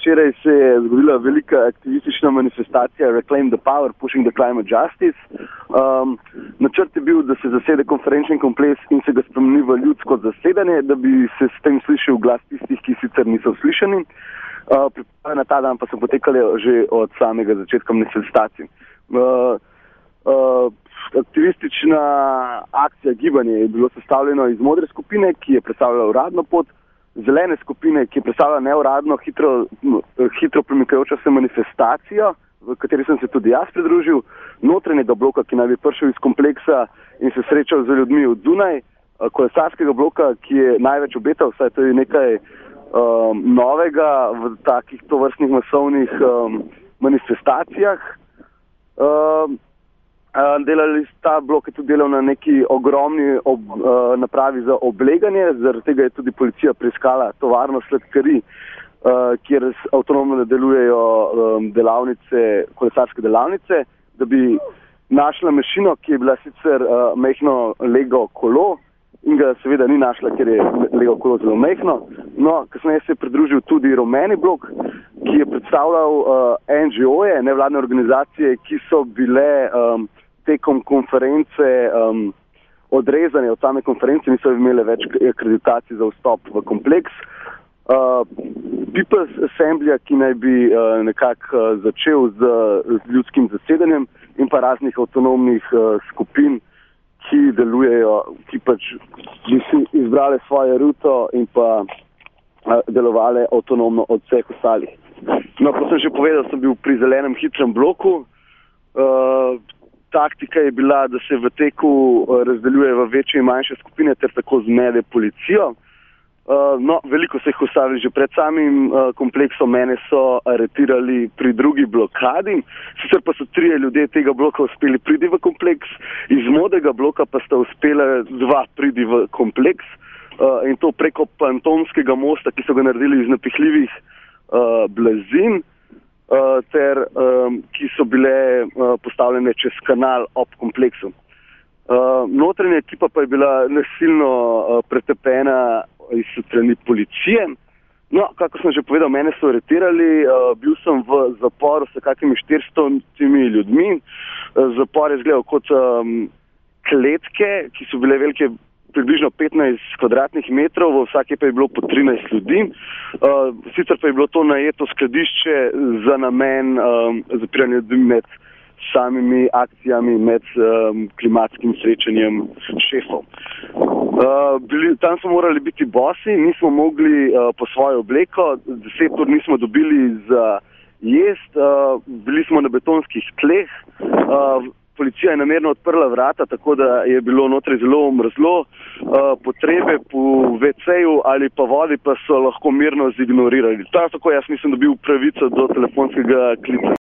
včeraj se je zgodila velika aktivistična manifestacija Reclaim the Power, Pushing the Climate Justice. Načrt je bil, da se zasede konferenčni kompleks in se ga spremeni v ljudsko zasedanje, da bi se s tem slišal glas tistih, ki sicer niso slišani. Priprave na ta dan pa so potekale že od samega začetka manifestacije. Aktivistična akcija gibanje je bilo sestavljeno iz modre skupine, ki je predstavljala uradno pot, zelene skupine, ki je predstavljala neuradno, hitro premikajočo se manifestacijo, v kateri sem se tudi jaz pridružil, notranjega bloka, ki naj bi prišel iz kompleksa in se srečal z ljudmi od Dunaj, kolesarskega bloka, ki je največ obetal, saj to je nekaj novega v takih tovrstnih masovnih manifestacijah. Ta blok je tudi delal na neki ogromni napravi za obleganje, zaradi tega je tudi policija preiskala tovarno sladkarij, kjer avtonomno delujejo kolesarske delavnice, da bi našla mašino, ki je bila sicer majhno Lego kolo in ga seveda ni našla, ker je Lego kolo zelo majhno. No, kasneje se je pridružil tudi rumeni blok, ki je predstavljal NGO-je, nevladne organizacije, ki so bile tekom konference odrezane od same konference, niso imele več akreditacij za vstop v kompleks. People's Assembly, ki naj bi nekako začel z ljudskim zasedanjem in pa raznih avtonomnih skupin, ki delujejo, ki pač bi si izbrale svojo ruto in pa delovale avtonomno od vseh ostalih. No, kot sem že povedal, sem bil pri zelenem hitrem bloku. Taktika je bila, da se v teku razdeljuje v večje in manjše skupine ter tako zmede policijo. No, veliko se jih ustavili že pred samim kompleksom, mene so aretirali pri drugi blokadi, sicer pa so 3 ljudje tega bloka uspeli priti v kompleks, iz modrega bloka pa sta uspela 2 priti v kompleks in to preko Pantonskega mosta, ki so ga naredili iz napihljivih blazin, ter ki so bile postavljene čez kanal ob kompleksu. Notranja ekipa pa je bila nasilno pretepena iz strani policije. No, kako sem že povedal, mene so aretirali, bil sem v zaporu s kakimi 400 ljudmi. Zapor je izgledal kot kletke, ki so bile velike približno 15 kvadratnih metrov, v vsake pa je bilo po 13 ljudi. Sicer pa je bilo to najeto skladišče za namen zapiranja ljudi med samimi akcijami, med klimatskim srečanjem šefov. Tam smo morali biti bosi, nismo mogli po svojo obleko, 10 ur nismo dobili za jest, bili smo na betonskih tleh. Policija je namerno odprla vrata, tako da je bilo notri zelo mrzlo. Potrebe po WC-ju ali pa vodi pa so lahko mirno zignorirali. Tako jaz nisem dobil pravico do telefonskega klica.